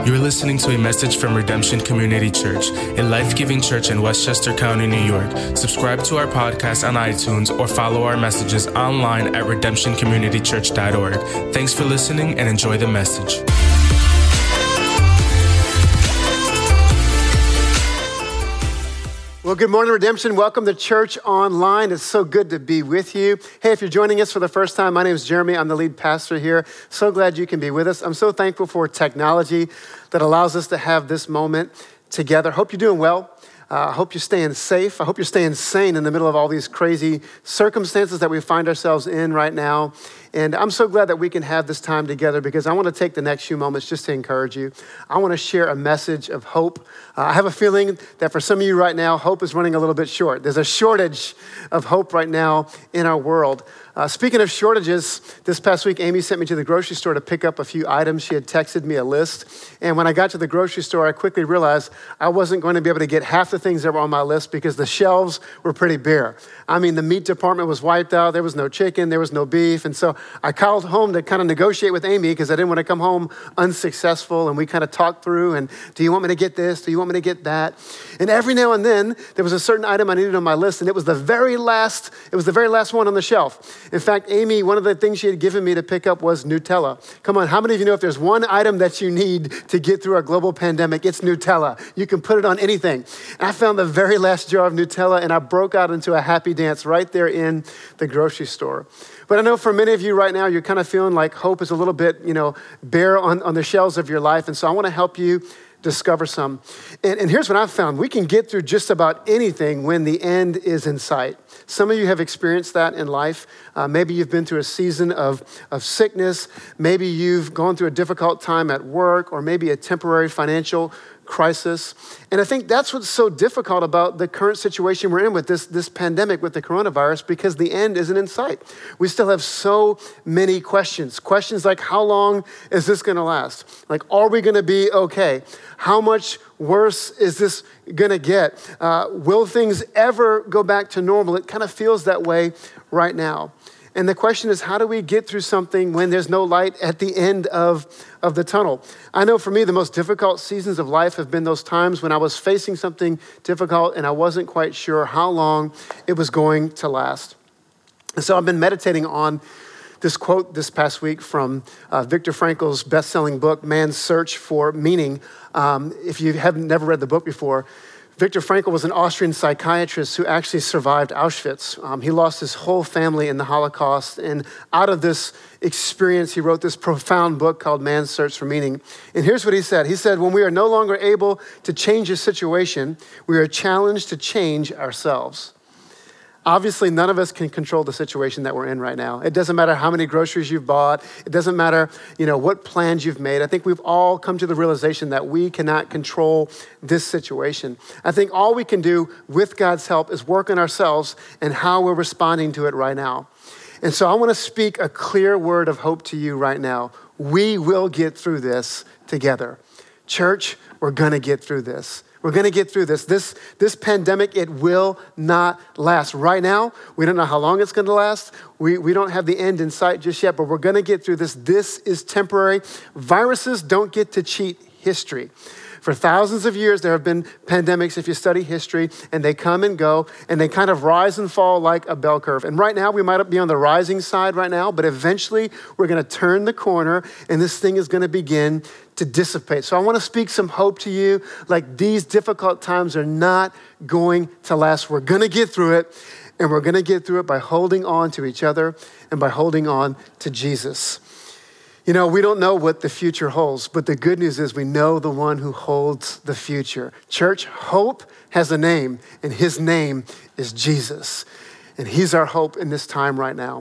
You're listening to a message from Redemption Community Church, a life-giving church in Westchester County, New York. Subscribe to our podcast on iTunes or follow our messages online at redemptioncommunitychurch.org. Thanks for listening and enjoy the message. Well, good morning, Redemption. Welcome to Church Online. It's so good to be with you. Hey, if you're joining us for the first time, my name is Jeremy. I'm the lead pastor here. So glad you can be with us. I'm so thankful for technology that allows us to have this moment together. Hope you're doing well. I hope you're staying safe. I hope you're staying sane in the middle of all these crazy circumstances that we find ourselves in right now. And I'm so glad that we can have this time together because I want to take the next few moments just to encourage you. I want to share a message of hope. I have a feeling that for some of you right now, hope is running a little bit short. There's a shortage of hope right now in our world. Speaking of shortages, this past week, Amy sent me to the grocery store to pick up a few items. She had texted me a list. And when I got to the grocery store, I quickly realized I wasn't going to be able to get half the things that were on my list because the shelves were pretty bare. I mean, the meat department was wiped out. There was no chicken. There was no beef. And so I called home to kind of negotiate with Amy because I didn't want to come home unsuccessful. And we kind of talked through, and do you want me to get this? Do you want me to get that? And every now and then, there was a certain item I needed on my list, and it was the very last one on the shelf. In fact, Amy, one of the things she had given me to pick up was Nutella. Come on, how many of you know if there's one item that you need to get through a global pandemic, it's Nutella. You can put it on anything. And I found the very last jar of Nutella, and I broke out into a happy dance right there in the grocery store. But I know for many of you right now, you're kind of feeling like hope is a little bit, bare on the shelves of your life. And so I want to help you discover some. And here's what I've found. We can get through just about anything when the end is in sight. Some of you have experienced that in life. Maybe you've been through a season of sickness. Maybe you've gone through a difficult time at work, or maybe a temporary financial crisis. And I think that's what's so difficult about the current situation we're in with this pandemic, with the coronavirus, because the end isn't in sight. We still have so many questions. Questions like, how long is this going to last? Like, are we going to be okay? How much worse is this going to get? Will things ever go back to normal? It kind of feels that way right now. And the question is, how do we get through something when there's no light at the end of the tunnel? I know for me, the most difficult seasons of life have been those times when I was facing something difficult and I wasn't quite sure how long it was going to last. And so I've been meditating on this quote this past week from Viktor Frankl's best-selling book, Man's Search for Meaning. If you have never read the book before, Viktor Frankl was an Austrian psychiatrist who actually survived Auschwitz. He lost his whole family in the Holocaust. And out of this experience, he wrote this profound book called Man's Search for Meaning. And here's what he said. He said, when we are no longer able to change a situation, we are challenged to change ourselves. Obviously, none of us can control the situation that we're in right now. It doesn't matter how many groceries you've bought. It doesn't matter, what plans you've made. I think we've all come to the realization that we cannot control this situation. I think all we can do with God's help is work on ourselves and how we're responding to it right now. And so I want to speak a clear word of hope to you right now. We will get through this together. Church, we're going to get through this. We're going to get through this. This pandemic, it will not last. Right now, we don't know how long it's going to last. We don't have the end in sight just yet, but we're going to get through this. This is temporary. Viruses don't get to cheat history. For thousands of years, there have been pandemics, if you study history, and they come and go, and they kind of rise and fall like a bell curve. And right now, we might be on the rising side right now, but eventually, we're going to turn the corner, and this thing is going to begin to dissipate. So I want to speak some hope to you, like these difficult times are not going to last. We're going to get through it, and we're going to get through it by holding on to each other and by holding on to Jesus. We don't know what the future holds, but the good news is we know the one who holds the future. Church, hope has a name, and his name is Jesus. And he's our hope in this time right now.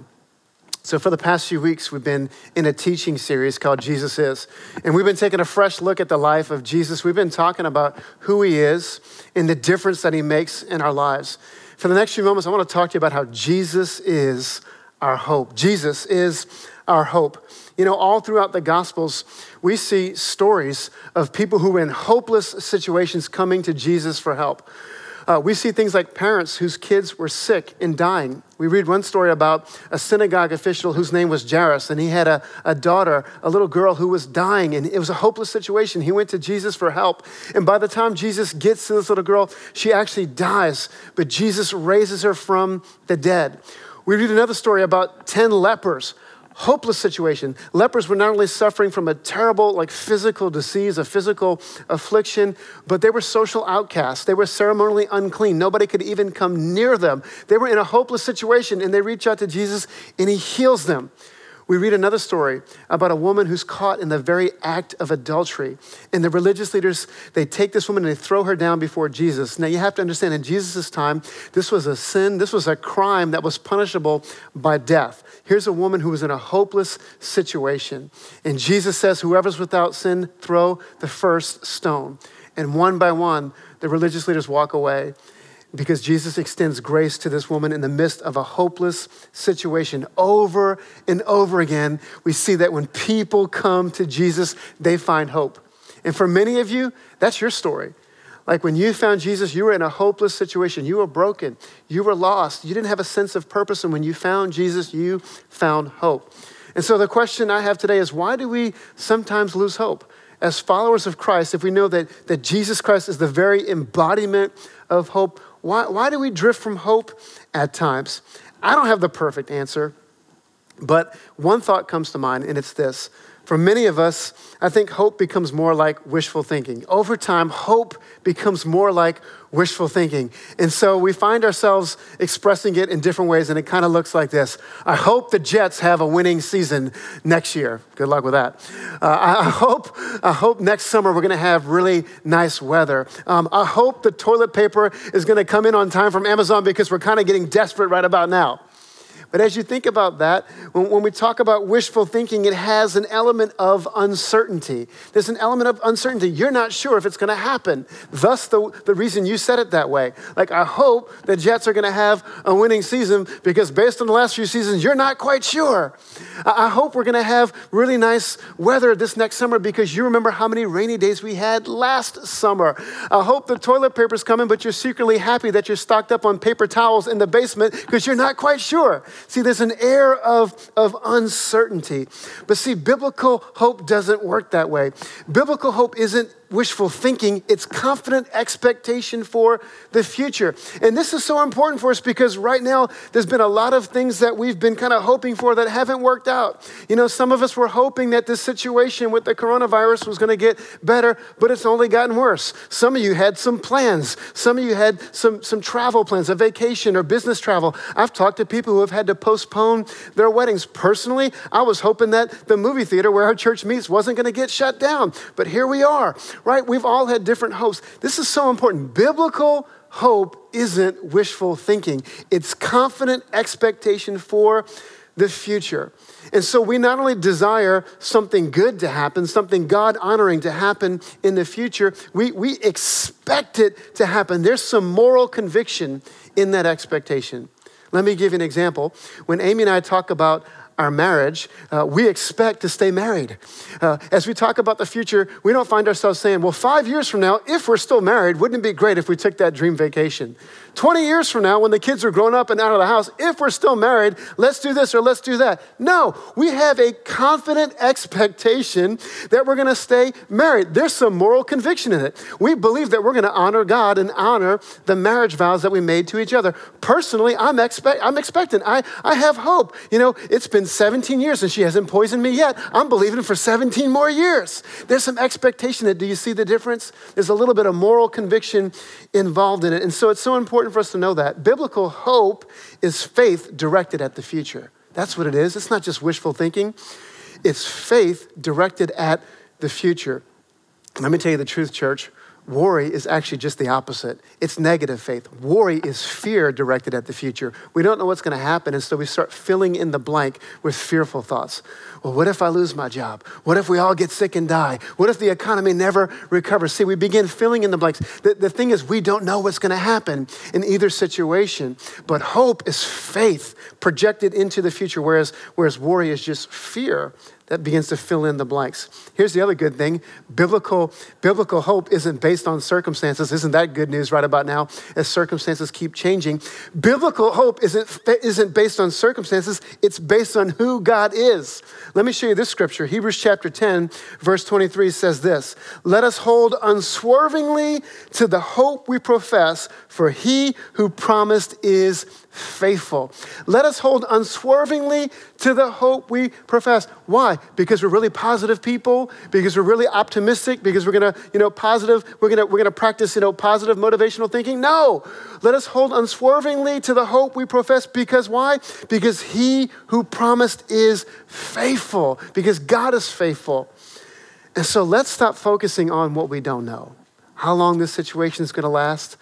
So for the past few weeks, we've been in a teaching series called Jesus Is. And we've been taking a fresh look at the life of Jesus. We've been talking about who he is and the difference that he makes in our lives. For the next few moments, I want to talk to you about how Jesus is our hope. Jesus is our hope. All throughout the Gospels, we see stories of people who were in hopeless situations coming to Jesus for help. We see things like parents whose kids were sick and dying. We read one story about a synagogue official whose name was Jairus, and he had a daughter, a little girl who was dying, and it was a hopeless situation. He went to Jesus for help, and by the time Jesus gets to this little girl, she actually dies, but Jesus raises her from the dead. We read another story about 10 lepers. Hopeless situation. Lepers were not only suffering from a terrible physical disease, a physical affliction, but they were social outcasts. They were ceremonially unclean. Nobody could even come near them. They were in a hopeless situation, and they reach out to Jesus and he heals them. We read another story about a woman who's caught in the very act of adultery. And the religious leaders, they take this woman and they throw her down before Jesus. Now you have to understand, in Jesus' time, this was a sin, this was a crime that was punishable by death. Here's a woman who was in a hopeless situation. And Jesus says, whoever's without sin, throw the first stone. And one by one, the religious leaders walk away, because Jesus extends grace to this woman in the midst of a hopeless situation. Over and over again, we see that when people come to Jesus, they find hope. And for many of you, that's your story. Like when you found Jesus, you were in a hopeless situation. You were broken. You were lost. You didn't have a sense of purpose. And when you found Jesus, you found hope. And so the question I have today is, why do we sometimes lose hope? As followers of Christ, if we know that Jesus Christ is the very embodiment of hope, why do we drift from hope at times? I don't have the perfect answer, but one thought comes to mind, and it's this. For many of us, I think hope becomes more like wishful thinking. Over time, hope becomes more like wishful thinking. And so we find ourselves expressing it in different ways, and it kind of looks like this. I hope the Jets have a winning season next year. Good luck with that. I hope next summer we're going to have really nice weather. I hope the toilet paper is going to come in on time from Amazon because we're kind of getting desperate right about now. But as you think about that, when we talk about wishful thinking, it has an element of uncertainty. There's an element of uncertainty. You're not sure if it's going to happen. Thus, the reason you said it that way. Like, I hope the Jets are going to have a winning season because based on the last few seasons, you're not quite sure. I hope we're going to have really nice weather this next summer because you remember how many rainy days we had last summer. I hope the toilet paper's coming, but you're secretly happy that you're stocked up on paper towels in the basement because you're not quite sure. See, there's an air of uncertainty. But see, biblical hope doesn't work that way. Biblical hope isn't wishful thinking, it's confident expectation for the future. And this is so important for us because right now there's been a lot of things that we've been kind of hoping for that haven't worked out. You know, some of us were hoping that this situation with the coronavirus was going to get better, but it's only gotten worse. Some of you had some plans. Some of you had some travel plans, a vacation or business travel. I've talked to people who have had to postpone their weddings. Personally, I was hoping that the movie theater where our church meets wasn't going to get shut down, but here we are. Right? We've all had different hopes. This is so important. Biblical hope isn't wishful thinking. It's confident expectation for the future. And so we not only desire something good to happen, something God-honoring to happen in the future, we expect it to happen. There's some moral conviction in that expectation. Let me give you an example. When Amy and I talk about our marriage, we expect to stay married. As we talk about the future, we don't find ourselves saying, well, 5 years from now, if we're still married, wouldn't it be great if we took that dream vacation? 20 years from now, when the kids are grown up and out of the house, if we're still married, let's do this or let's do that. No, we have a confident expectation that we're going to stay married. There's some moral conviction in it. We believe that we're going to honor God and honor the marriage vows that we made to each other. Personally, I'm expectant. I have hope. You know, it's been 17 years and she hasn't poisoned me yet. I'm believing for 17 more years. There's some expectation that, do you see the difference? There's a little bit of moral conviction involved in it. And so it's so important for us to know that. Biblical hope is faith directed at the future. That's what it is. It's not just wishful thinking. It's faith directed at the future. Let me tell you the truth, church. Worry is actually just the opposite. It's negative faith. Worry is fear directed at the future. We don't know what's going to happen, and so we start filling in the blank with fearful thoughts. Well, what if I lose my job? What if we all get sick and die? What if the economy never recovers? See, we begin filling in the blanks. The thing is, we don't know what's going to happen in either situation, but hope is faith projected into the future, whereas worry is just fear that begins to fill in the blanks. Here's the other good thing. Biblical hope isn't based on circumstances. Isn't that good news right about now as circumstances keep changing? Biblical hope isn't based on circumstances. It's based on who God is. Let me show you this scripture. Hebrews chapter 10, verse 23 says this, "Let us hold unswervingly to the hope we profess, for he who promised is faithful." Let us hold unswervingly to the hope we profess. Why? Because we're really positive people, because we're really optimistic, because we're gonna, we're gonna practice, positive motivational thinking. No, let us hold unswervingly to the hope we profess. Because why? Because he who promised is faithful, because God is faithful. And so let's stop focusing on what we don't know. How long this situation is gonna last.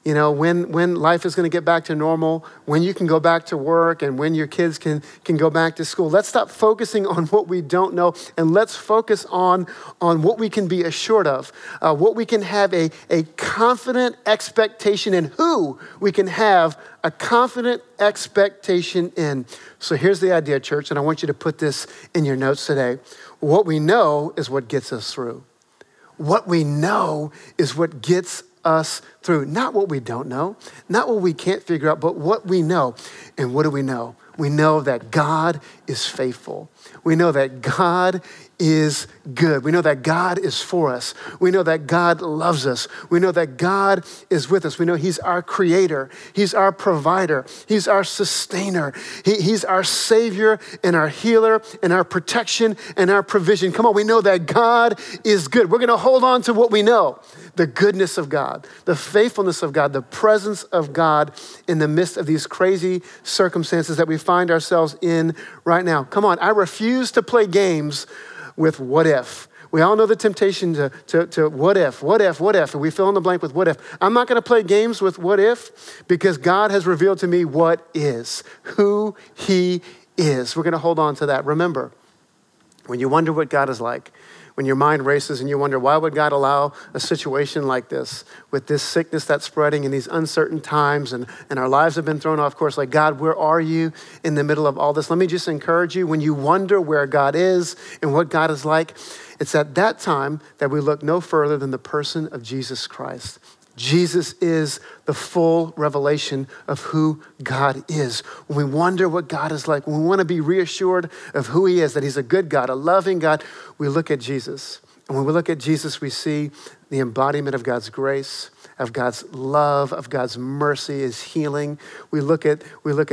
When life is going to get back to normal, when you can go back to work and when your kids can go back to school. Let's stop focusing on what we don't know and let's focus on what we can be assured of, what we can have a confident expectation in, who we can have a confident expectation in. So here's the idea, church, and I want you to put this in your notes today. What we know is what gets us through. What we know is what gets us through. Not what we don't know, not what we can't figure out, but what we know. And what do we know? We know that God is faithful. We know that God is good. We know that God is for us. We know that God loves us. We know that God is with us. We know he's our creator. He's our provider. He's our sustainer. He's our savior and our healer and our protection and our provision. Come on, we know that God is good. We're going to hold on to what we know. The goodness of God, the faithfulness of God, the presence of God in the midst of these crazy circumstances that we find ourselves in right now. Come on, I refuse to play games with what if. We all know the temptation to what if, and we fill in the blank with what if. I'm not gonna play games with what if because God has revealed to me what is, who he is. We're gonna hold on to that. Remember, when you wonder what God is like, when your mind races and you wonder, why would God allow a situation like this with this sickness that's spreading in these uncertain times and our lives have been thrown off course? Like, God, where are you in the middle of all this? Let me just encourage you, when you wonder where God is and what God is like, it's at that time that we look no further than the person of Jesus Christ. Jesus is the full revelation of who God is. When we wonder what God is like, when we want to be reassured of who he is, that he's a good God, a loving God, we look at Jesus. And when we look at Jesus, we see the embodiment of God's grace, of God's love, of God's mercy, his healing. We look at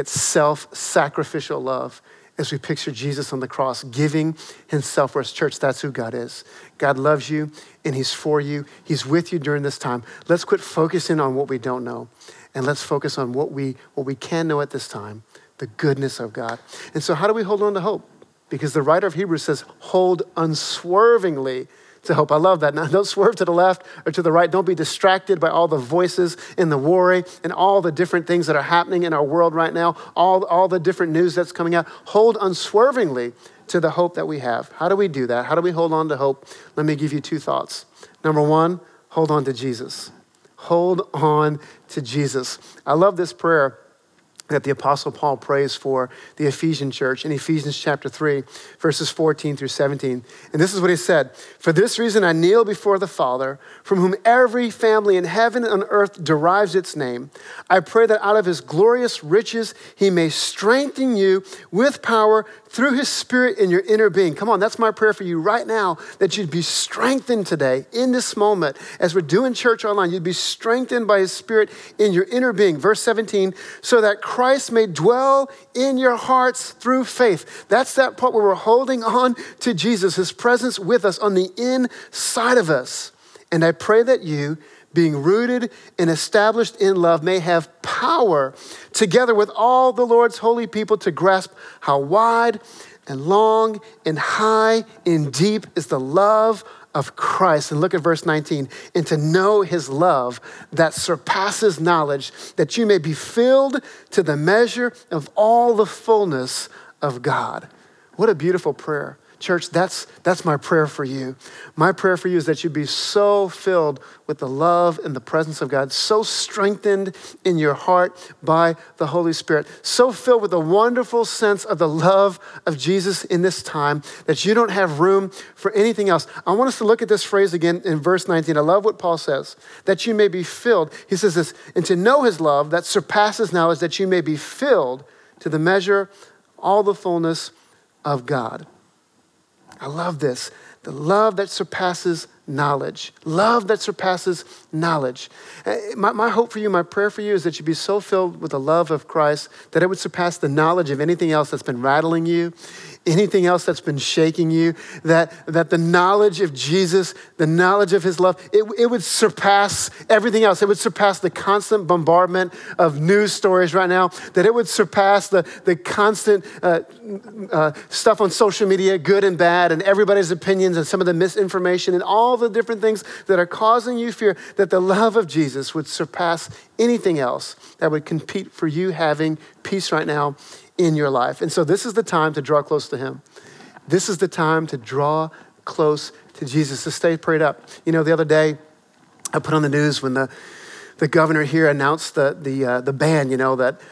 self-sacrificial love as we picture Jesus on the cross, giving himself for his church. That's who God is. God loves you and he's for you. He's with you during this time. Let's quit focusing on what we don't know and let's focus on what we can know at this time, the goodness of God. And so how do we hold on to hope? Because the writer of Hebrews says, hold unswervingly to hope. I love that. Now, don't swerve to the left or to the right. Don't be distracted by all the voices and the worry and all the different things that are happening in our world right now, all the different news that's coming out. Hold unswervingly to the hope that we have. How do we do that? How do we hold on to hope? Let me give you two thoughts. Number one, hold on to Jesus. Hold on to Jesus. I love this prayer that the Apostle Paul prays for the Ephesian church in Ephesians chapter 3, verses 14 through 17. And this is what he said: "For this reason I kneel before the Father, from whom every family in heaven and on earth derives its name. I pray that out of his glorious riches he may strengthen you with power through his Spirit in your inner being." Come on, that's my prayer for you right now, that you'd be strengthened today in this moment. As we're doing church online, you'd be strengthened by his Spirit in your inner being. Verse 17, "So that Christ may dwell in your hearts through faith." That's that part where we're holding on to Jesus, his presence with us on the inside of us. "And I pray that you, being rooted and established in love, may have power together with all the Lord's holy people to grasp how wide and long and high and deep is the love of Christ." And look at verse 19. "And to know his love that surpasses knowledge, that you may be filled to the measure of all the fullness of God." What a beautiful prayer. Church, that's my prayer for you. My prayer for you is that you be so filled with the love and the presence of God, so strengthened in your heart by the Holy Spirit, so filled with a wonderful sense of the love of Jesus in this time that you don't have room for anything else. I want us to look at this phrase again in verse 19. I love what Paul says, that you may be filled. He says this, and to know his love that surpasses knowledge, that you may be filled to the measure, all the fullness of God. I love this. The love that surpasses knowledge. Love that surpasses knowledge. My hope for you, my prayer for you is that you be so filled with the love of Christ that it would surpass the knowledge of anything else that's been rattling you, anything else that's been shaking you, that the knowledge of Jesus, the knowledge of his love, it would surpass everything else. It would surpass the constant bombardment of news stories right now, that it would surpass the constant stuff on social media, good and bad, and everybody's opinions and some of the misinformation and all the different things that are causing you fear, that the love of Jesus would surpass anything else that would compete for you having peace right now in your life. And so this is the time to draw close to him. This is the time to draw close to Jesus, to stay prayed up. You know, the other day, I put on the news when the governor here announced the ban, you know, that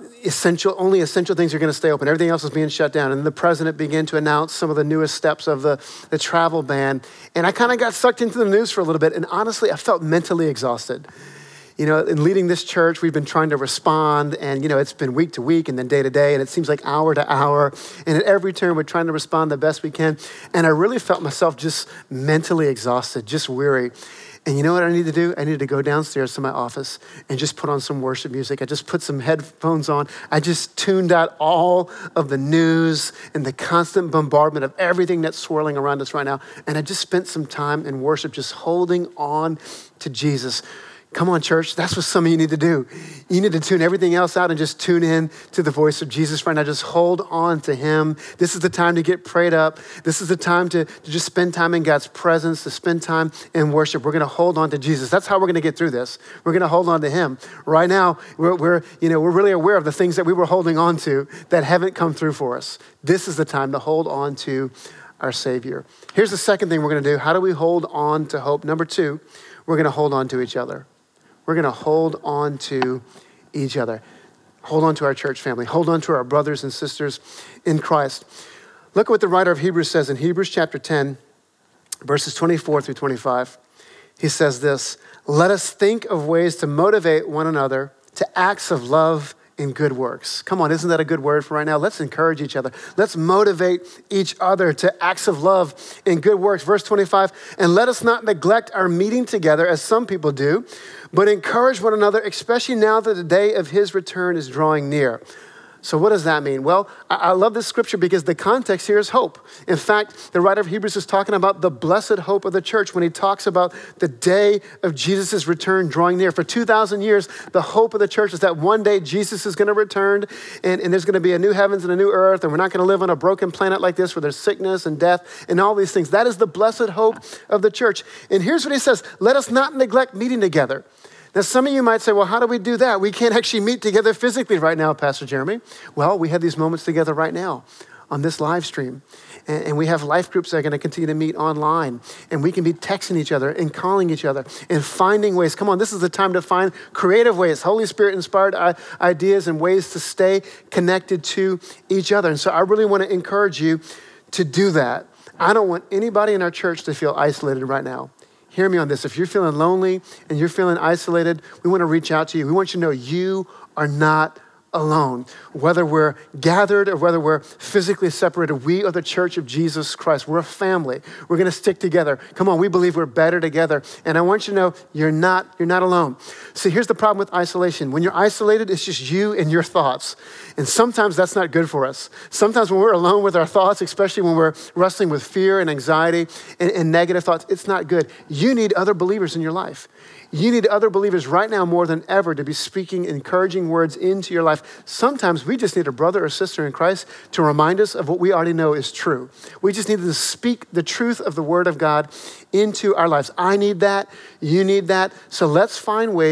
only essential things are going to stay open. Everything else is being shut down. And the president began to announce some of the newest steps of the travel ban. And I kind of got sucked into the news for a little bit. And honestly, I felt mentally exhausted. You know, in leading this church, we've been trying to respond, and, you know, it's been week to week and then day to day, and it seems like hour to hour. And at every turn, we're trying to respond the best we can. And I really felt myself just mentally exhausted, just weary. And you know what I need to do? I need to go downstairs to my office and just put on some worship music. I just put some headphones on. I just tuned out all of the news and the constant bombardment of everything that's swirling around us right now. And I just spent some time in worship just holding on to Jesus. Come on, church. That's what some of you need to do. You need to tune everything else out and just tune in to the voice of Jesus right now. Just hold on to him. This is the time to get prayed up. This is the time to just spend time in God's presence, to spend time in worship. We're going to hold on to Jesus. That's how we're going to get through this. We're going to hold on to him. Right now, we're really aware of the things that we were holding on to that haven't come through for us. This is the time to hold on to our Savior. Here's the second thing we're going to do. How do we hold on to hope? Number 2, we're going to hold on to each other. We're going to hold on to each other. Hold on to our church family. Hold on to our brothers and sisters in Christ. Look at what the writer of Hebrews says in Hebrews chapter 10, verses 24 through 25. He says this, let us think of ways to motivate one another to acts of love and good works. Come on, isn't that a good word for right now? Let's encourage each other. Let's motivate each other to acts of love and good works. Verse 25, and let us not neglect our meeting together as some people do, but encourage one another, especially now that the day of his return is drawing near. So what does that mean? Well, I love this scripture because the context here is hope. In fact, the writer of Hebrews is talking about the blessed hope of the church when he talks about the day of Jesus' return drawing near. For 2,000 years, the hope of the church is that one day Jesus is going to return and there's going to be a new heavens and a new earth, and we're not going to live on a broken planet like this where there's sickness and death and all these things. That is the blessed hope of the church. And here's what he says, let us not neglect meeting together. Now, some of you might say, well, how do we do that? We can't actually meet together physically right now, Pastor Jeremy. Well, we have these moments together right now on this live stream. And we have life groups that are going to continue to meet online. And we can be texting each other and calling each other and finding ways. Come on, this is the time to find creative ways, Holy Spirit-inspired ideas and ways to stay connected to each other. And so I really want to encourage you to do that. I don't want anybody in our church to feel isolated right now. Hear me on this. If you're feeling lonely and you're feeling isolated, we want to reach out to you. We want you to know you are not alone. Whether we're gathered or whether we're physically separated, we are the church of Jesus Christ. We're a family. We're going to stick together. Come on, we believe we're better together. And I want you to know you're not alone. See, here's the problem with isolation. When you're isolated, it's just you and your thoughts. And sometimes that's not good for us. Sometimes when we're alone with our thoughts, especially when we're wrestling with fear and anxiety and negative thoughts, it's not good. You need other believers in your life. You need other believers right now more than ever to be speaking encouraging words into your life. Sometimes we just need a brother or sister in Christ to remind us of what we already know is true. We just need to speak the truth of the word of God into our lives. I need that. You need that. So let's find ways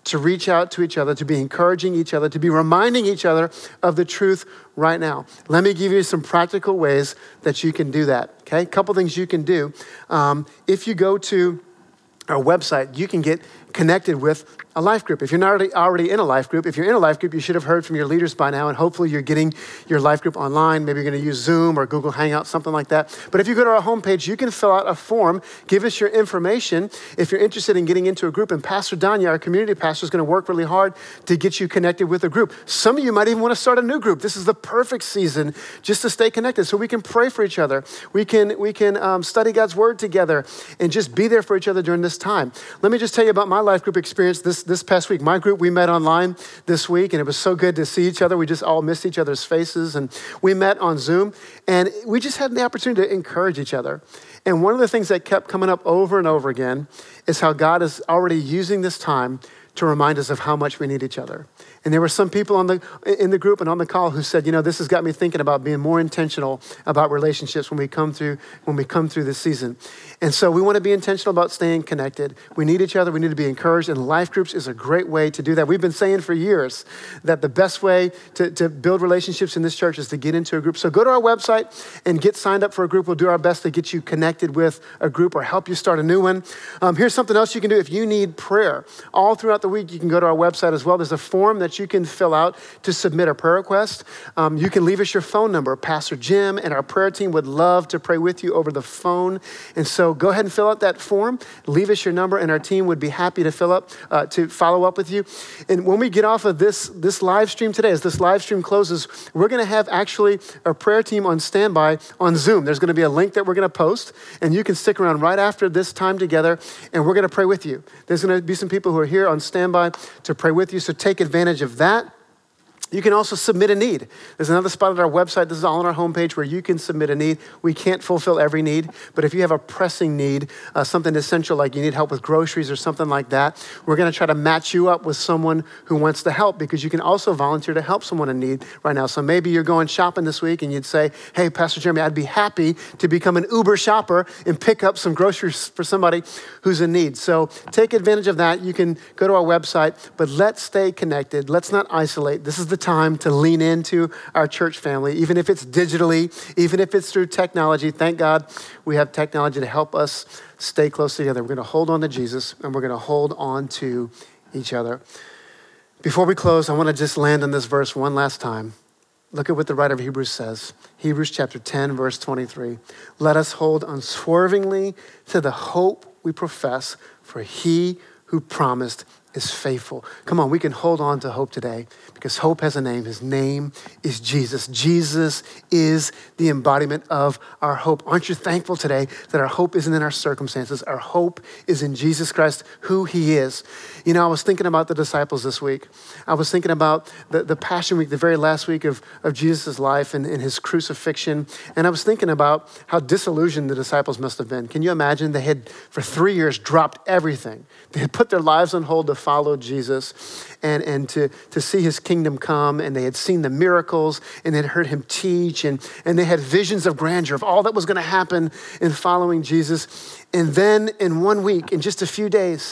to reach out to each other, to be encouraging each other, to be reminding each other of the truth right now. Let me give you some practical ways that you can do that, okay? A couple things you can do. If you go to our website, you can get connected with a life group. If you're not already in a life group, if you're in a life group, you should have heard from your leaders by now, and hopefully you're getting your life group online. Maybe you're going to use Zoom or Google Hangouts, something like that. But if you go to our homepage, you can fill out a form, give us your information if you're interested in getting into a group. And Pastor Danya, our community pastor, is going to work really hard to get you connected with a group. Some of you might even want to start a new group. This is the perfect season just to stay connected so we can pray for each other. We can study God's word together and just be there for each other during this time. Let me just tell you about my life group experience this past week. My group, we met online this week, and it was so good to see each other. We just all missed each other's faces, and we met on Zoom, and we just had the opportunity to encourage each other. And one of the things that kept coming up over and over again is how God is already using this time to remind us of how much we need each other. And there were some people in the group and on the call who said, this has got me thinking about being more intentional about relationships when we come through this season. And so we want to be intentional about staying connected. We need each other. We need to be encouraged. And life groups is a great way to do that. We've been saying for years that the best way to build relationships in this church is to get into a group. So go to our website and get signed up for a group. We'll do our best to get you connected with a group or help you start a new one. Here's something else you can do if you need prayer. All throughout the week, you can go to our website as well. There's a form that you can fill out to submit a prayer request. You can leave us your phone number. Pastor Jim and our prayer team would love to pray with you over the phone. And so go ahead and fill out that form. Leave us your number, and our team would be happy to follow up with you. And when we get off of this live stream today, as this live stream closes, we're going to have actually a prayer team on standby on Zoom. There's going to be a link that we're going to post, and you can stick around right after this time together, and we're going to pray with you. There's going to be some people who are here on standby to pray with you, so take advantage of that. You can also submit a need. There's another spot at our website. This is all on our homepage where you can submit a need. We can't fulfill every need, but if you have a pressing need, something essential like you need help with groceries or something like that, we're going to try to match you up with someone who wants to help, because you can also volunteer to help someone in need right now. So maybe you're going shopping this week and you'd say, hey, Pastor Jeremy, I'd be happy to become an Uber shopper and pick up some groceries for somebody who's in need. So take advantage of that. You can go to our website, but let's stay connected. Let's not isolate. This is the time to lean into our church family, even if it's digitally, even if it's through technology. Thank God we have technology to help us stay close together. We're going to hold on to Jesus, and we're going to hold on to each other. Before we close, I want to just land on this verse one last time. Look at what the writer of Hebrews says. Hebrews chapter 10, verse 23. Let us hold unswervingly to the hope we profess, for he who promised is faithful. Come on, we can hold on to hope today because hope has a name. His name is Jesus. Jesus is the embodiment of our hope. Aren't you thankful today that our hope isn't in our circumstances? Our hope is in Jesus Christ, who he is. I was thinking about the disciples this week. I was thinking about the Passion Week, the very last week of Jesus' life and his crucifixion. And I was thinking about how disillusioned the disciples must have been. Can you imagine? They had, for 3 years, dropped everything. They had put their lives on hold to follow Jesus and to see his kingdom come. And they had seen the miracles and they had heard him teach. And they had visions of grandeur of all that was going to happen in following Jesus. And then in 1 week, in just a few days,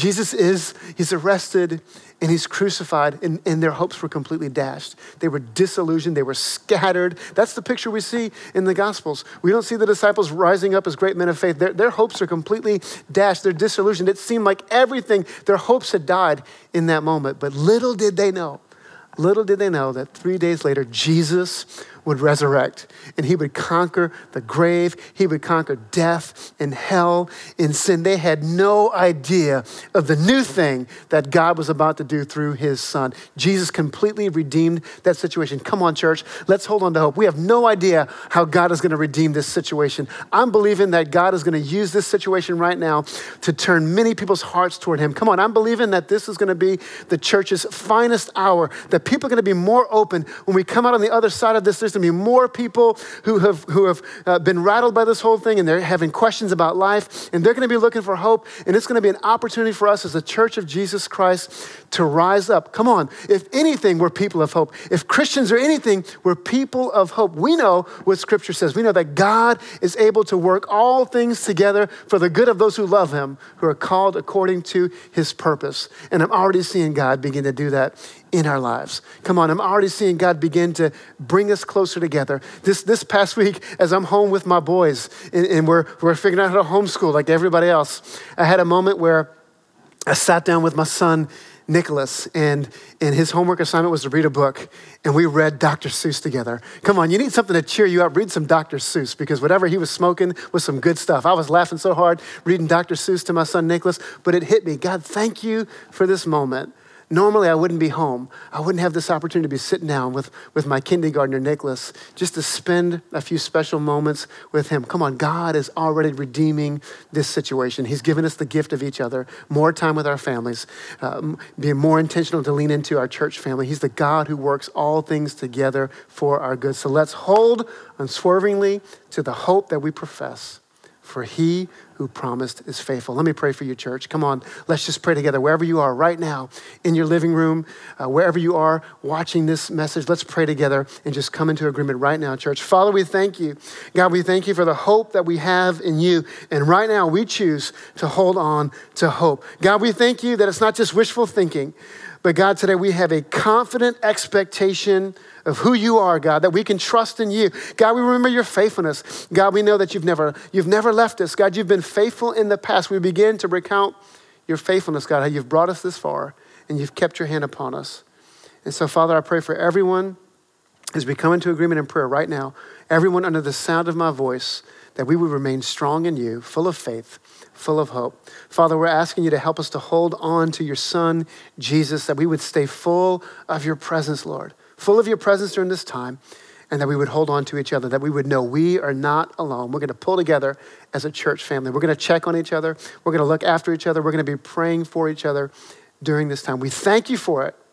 he's arrested and he's crucified, and their hopes were completely dashed. They were disillusioned. They were scattered. That's the picture we see in the Gospels. We don't see the disciples rising up as great men of faith. Their hopes are completely dashed. They're disillusioned. It seemed like everything, their hopes had died in that moment. But little did they know that 3 days later, Jesus would resurrect and he would conquer the grave. He would conquer death and hell and sin. They had no idea of the new thing that God was about to do through his son. Jesus completely redeemed that situation. Come on, church, let's hold on to hope. We have no idea how God is going to redeem this situation. I'm believing that God is going to use this situation right now to turn many people's hearts toward him. Come on, I'm believing that this is going to be the church's finest hour, that people are going to be more open when we come out on the other side of this. There's going to be more people who have been rattled by this whole thing, and they're having questions about life, and they're going to be looking for hope, and it's going to be an opportunity for us as a church of Jesus Christ to rise up. Come on, if anything, we're people of hope. If Christians are anything, we're people of hope. We know what Scripture says. We know that God is able to work all things together for the good of those who love him, who are called according to his purpose. And I'm already seeing God begin to do that in our lives. Come on, I'm already seeing God begin to bring us closer together. This past week, as I'm home with my boys, and we're figuring out how to homeschool like everybody else, I had a moment where I sat down with my son, Nicholas, and his homework assignment was to read a book, and we read Dr. Seuss together. Come on, you need something to cheer you up. Read some Dr. Seuss, because whatever he was smoking was some good stuff. I was laughing so hard reading Dr. Seuss to my son, Nicholas, but it hit me. God, thank you for this moment. Normally, I wouldn't be home. I wouldn't have this opportunity to be sitting down with my kindergartner, Nicholas, just to spend a few special moments with him. Come on, God is already redeeming this situation. He's given us the gift of each other, more time with our families, being more intentional to lean into our church family. He's the God who works all things together for our good. So let's hold unswervingly to the hope that we profess, for he who promised is faithful. Let me pray for you, church. Come on, let's just pray together. Wherever you are right now, in your living room, wherever you are watching this message, let's pray together and just come into agreement right now, church. Father, we thank you. God, we thank you for the hope that we have in you. And right now, we choose to hold on to hope. God, we thank you that it's not just wishful thinking, but God, today we have a confident expectation of who you are, God, that we can trust in you. God, we remember your faithfulness. God, we know that you've never left us. God, you've been faithful in the past. We begin to recount your faithfulness, God, how you've brought us this far and you've kept your hand upon us. And so, Father, I pray for everyone as we come into agreement in prayer right now, everyone under the sound of my voice, that we would remain strong in you, full of faith, full of hope. Father, we're asking you to help us to hold on to your Son, Jesus, that we would stay full of your presence, Lord, full of your presence during this time, and that we would hold on to each other, that we would know we are not alone. We're going to pull together as a church family. We're going to check on each other. We're going to look after each other. We're going to be praying for each other during this time. We thank you for it.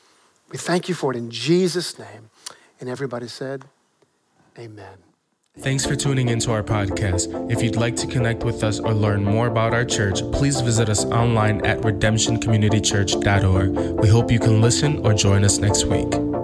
We thank you for it in Jesus' name. And everybody said, amen. Thanks for tuning into our podcast. If you'd like to connect with us or learn more about our church, please visit us online at redemptioncommunitychurch.org. We hope you can listen or join us next week.